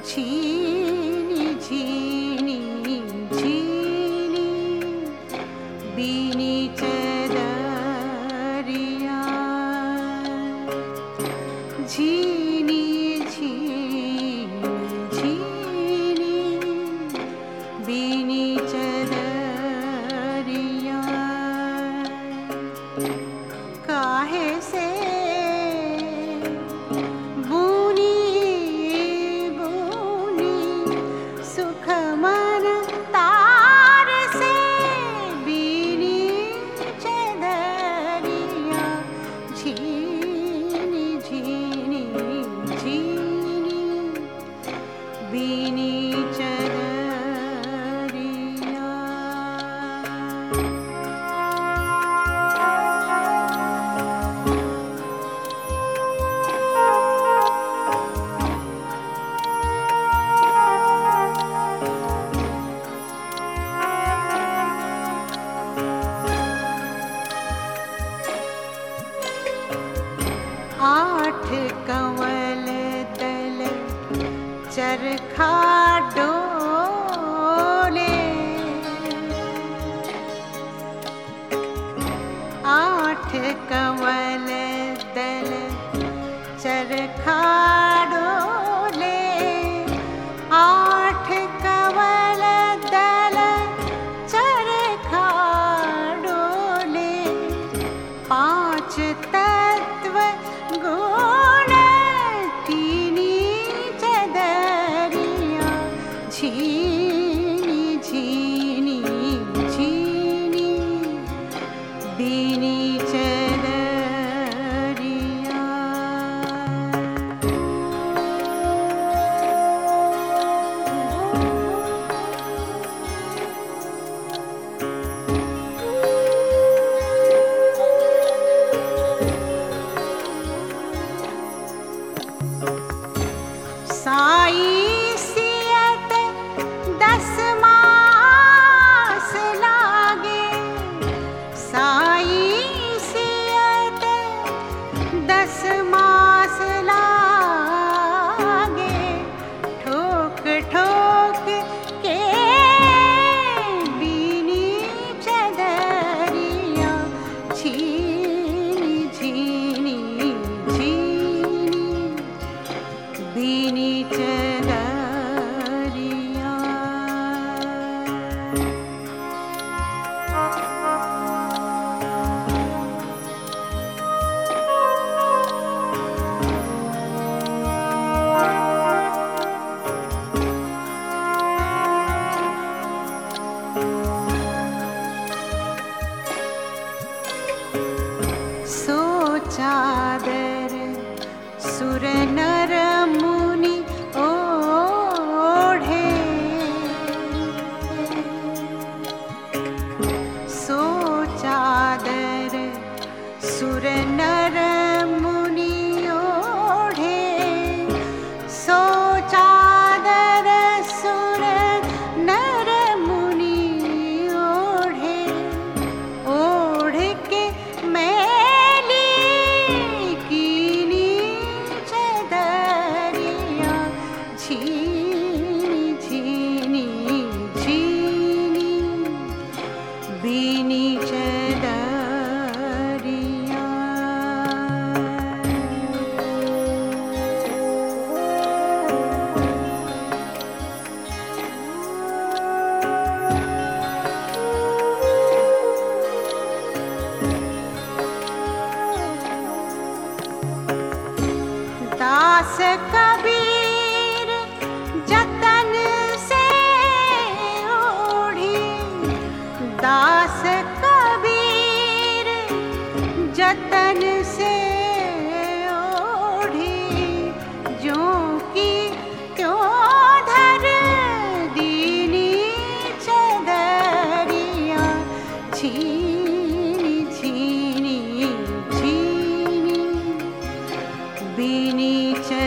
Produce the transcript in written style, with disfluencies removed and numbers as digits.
झीनी झीनी झीनी बीनी चदरिया झीनी झीनी झीनी बीनी चदरिया काहे से बीनी चदरिया आठ कंवल दल चरखा डोले आठ कंवल दल चरखा डोले आठ कंवल दल चरखा डोले पांच तत्व गुण तीनी चदरिया झीनी झीनी झीनी बीनी चदरिया साई सियत 10 मास लागे साई सियत 10 मास लागे ठोक ठोक के बीनी चदरिया झीनी झीनी झीनी बीनी चदरिया सो चादर सुर नर मुनि ओढ़े सो चादर सुर नर मुनि ओढ़े सो चादर सुर नर मुनि ओढ़े ओढ़ के मैली कीनी चदरिया झीनी झीनी झीनी बीनी चदरिया दास कबीर जतन से ओढ़ी दास कबीर जतन से ओढ़ी जो की क्यों धर दीनी चदरिया झीनी झीनी झीनी बीनी चदरिया